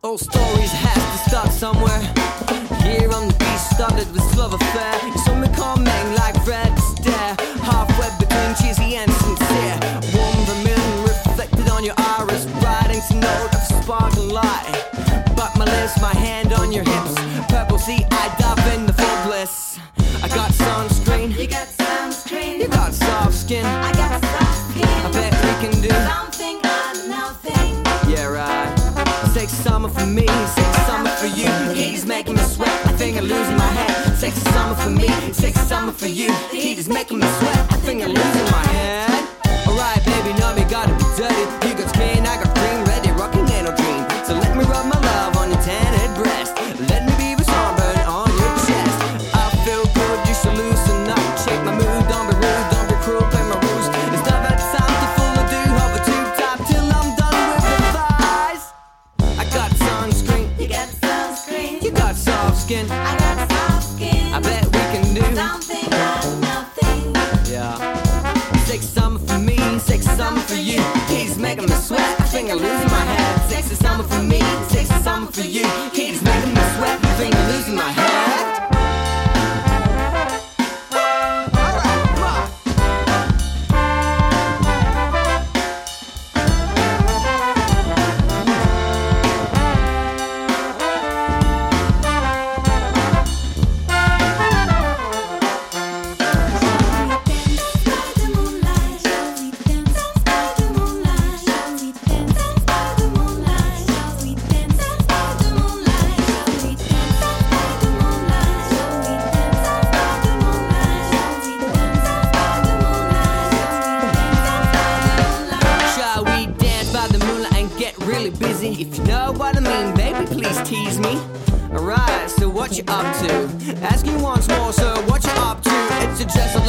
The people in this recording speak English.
All stories have to start somewhere. Here on the beach started with love affair. You saw me coming like Fred Astaire, halfway between cheesy and sincere. Warm vermilion reflected on your iris, writing to note of sparkling light. But my lips, my hand on your hips, purple sea, I dive in the full bliss. I got sunscreen, You got sunscreen, you got soft skin. I got soft skin. I bet we can do something or nothing. yeah, right. Sexy summer for me, sexy summer for you. Heat is making me sweat, I think I'm losing my head. Sexy summer for me, sexy summer for you. Heat is making me sweat, I think I'm losing my head. Alright, baby, now me gotta be dirty. You got skin, I got green, ready, rocking ain't no dream. So let me rub my love on your tan-head breast. Let me be the sunburn on your chest. I feel good, you should loosen up. Check my mood, don't be rude, don't be cruel, play my rules. It's not that time to fool or do hover tube top till I'm done with the thighs. I got sunscreen, You got sunscreen, you got soft skin. I got soft skin. I bet we can do something or nothing. yeah. Sexy summer for me, sexy summer for you. He's making me sweat, I think I'm losing my head. Sexy summer for me, sexy summer for you. He's making me sweat, I think I'm losing my head. Really busy. If you know what I mean, baby, please tease me. Alright, so what you up to? Asking once more, so what you up to? It's a dress